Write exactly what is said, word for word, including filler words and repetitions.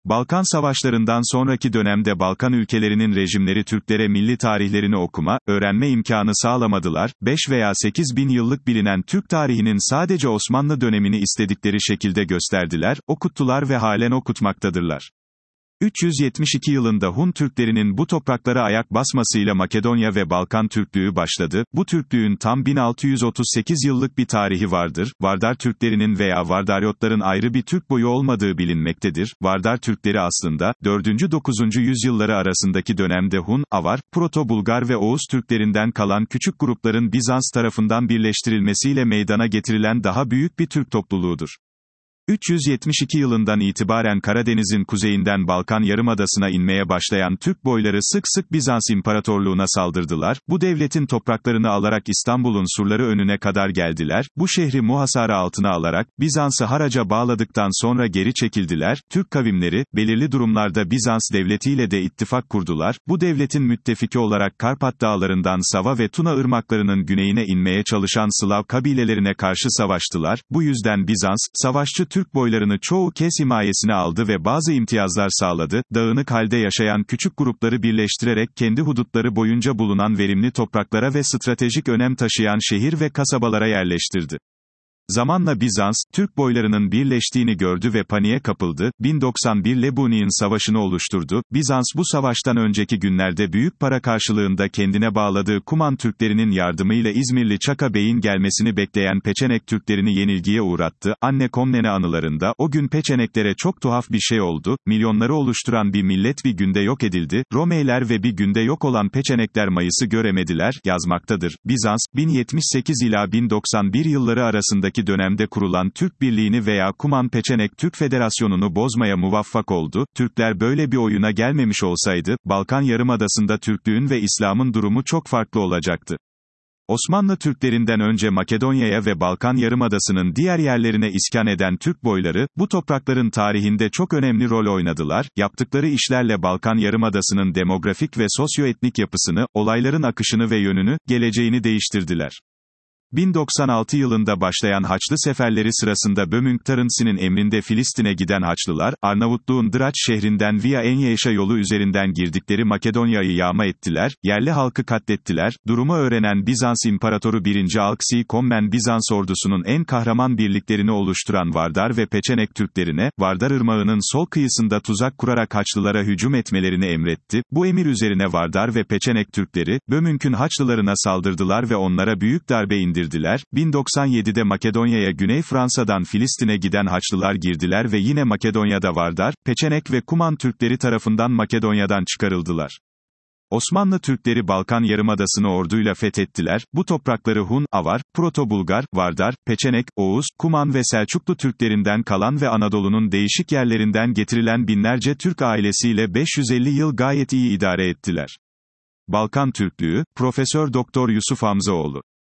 Balkan Savaşlarından sonraki dönemde Balkan ülkelerinin rejimleri Türklere milli tarihlerini okuma, öğrenme imkanı sağlamadılar, beş veya sekiz bin yıllık bilinen Türk tarihinin sadece Osmanlı dönemini istedikleri şekilde gösterdiler, okuttular ve halen okutmaktadırlar. üç yüz yetmiş iki yılında Hun Türklerinin bu topraklara ayak basmasıyla Makedonya ve Balkan Türklüğü başladı. Bu Türklüğün tam bin altı yüz otuz sekiz yıllık bir tarihi vardır. Vardar Türklerinin veya Vardaryotların ayrı bir Türk boyu olmadığı bilinmektedir. Vardar Türkleri aslında, dördüncü dokuzuncu yüzyılları arasındaki dönemde Hun, Avar, Proto-Bulgar ve Oğuz Türklerinden kalan küçük grupların Bizans tarafından birleştirilmesiyle meydana getirilen daha büyük bir Türk topluluğudur. üç yüz yetmiş iki yılından itibaren Karadeniz'in kuzeyinden Balkan Yarımadası'na inmeye başlayan Türk boyları sık sık Bizans İmparatorluğu'na saldırdılar, bu devletin topraklarını alarak İstanbul'un surları önüne kadar geldiler, bu şehri muhasara altına alarak, Bizans'ı haraca bağladıktan sonra geri çekildiler, Türk kavimleri, belirli durumlarda Bizans devletiyle de ittifak kurdular, bu devletin müttefiki olarak Karpat dağlarından Sava ve Tuna ırmaklarının güneyine inmeye çalışan Slav kabilelerine karşı savaştılar, bu yüzden Bizans, savaşçı Türk boylarını çoğu kez himayesine aldı ve bazı imtiyazlar sağladı, dağınık halde yaşayan küçük grupları birleştirerek kendi hudutları boyunca bulunan verimli topraklara ve stratejik önem taşıyan şehir ve kasabalara yerleştirdi. Zamanla Bizans, Türk boylarının birleştiğini gördü ve paniğe kapıldı, bin doksan bir Lebuni'nin savaşını oluşturdu, Bizans bu savaştan önceki günlerde büyük para karşılığında kendine bağladığı Kuman Türklerinin yardımıyla İzmirli Çaka Bey'in gelmesini bekleyen Peçenek Türklerini yenilgiye uğrattı, Anne Komnene anılarında, o gün Peçeneklere çok tuhaf bir şey oldu, milyonları oluşturan bir millet bir günde yok edildi, Romeyler ve bir günde yok olan Peçenekler Mayıs'ı göremediler, yazmaktadır. Bizans, bin yetmiş sekiz ila bin doksan bir yılları arasındaki dönemde kurulan Türk Birliği'ni veya Kuman Peçenek Türk Federasyonu'nu bozmaya muvaffak oldu. Türkler böyle bir oyuna gelmemiş olsaydı, Balkan Yarımadası'nda Türklüğün ve İslam'ın durumu çok farklı olacaktı. Osmanlı Türklerinden önce Makedonya'ya ve Balkan Yarımadası'nın diğer yerlerine iskan eden Türk boyları, bu toprakların tarihinde çok önemli rol oynadılar, yaptıkları işlerle Balkan Yarımadası'nın demografik ve sosyoetnik yapısını, olayların akışını ve yönünü, geleceğini değiştirdiler. bin doksan altı yılında başlayan Haçlı seferleri sırasında Bömünk Tarınsi'nin emrinde Filistin'e giden Haçlılar, Arnavutluğun Draç şehrinden Via Enyeşa yolu üzerinden girdikleri Makedonya'yı yağma ettiler, yerli halkı katlettiler, durumu öğrenen Bizans İmparatoru birinci Alksi Kommen Bizans ordusunun en kahraman birliklerini oluşturan Vardar ve Peçenek Türklerine, Vardar Irmağı'nın sol kıyısında tuzak kurarak Haçlılara hücum etmelerini emretti, bu emir üzerine Vardar ve Peçenek Türkleri, Bömünk'ün Haçlılarına saldırdılar ve onlara büyük darbe indirdiler. bin doksan yedide Makedonya'ya Güney Fransa'dan Filistin'e giden Haçlılar girdiler ve yine Makedonya'da Vardar, Peçenek ve Kuman Türkleri tarafından Makedonya'dan çıkarıldılar. Osmanlı Türkleri Balkan Yarımadası'nı orduyla fethettiler, bu toprakları Hun, Avar, Proto-Bulgar, Vardar, Peçenek, Oğuz, Kuman ve Selçuklu Türklerinden kalan ve Anadolu'nun değişik yerlerinden getirilen binlerce Türk ailesiyle beş yüz elli yıl gayet iyi idare ettiler. Balkan Türklüğü, Profesör Doktor Yusuf Hamzaoğlu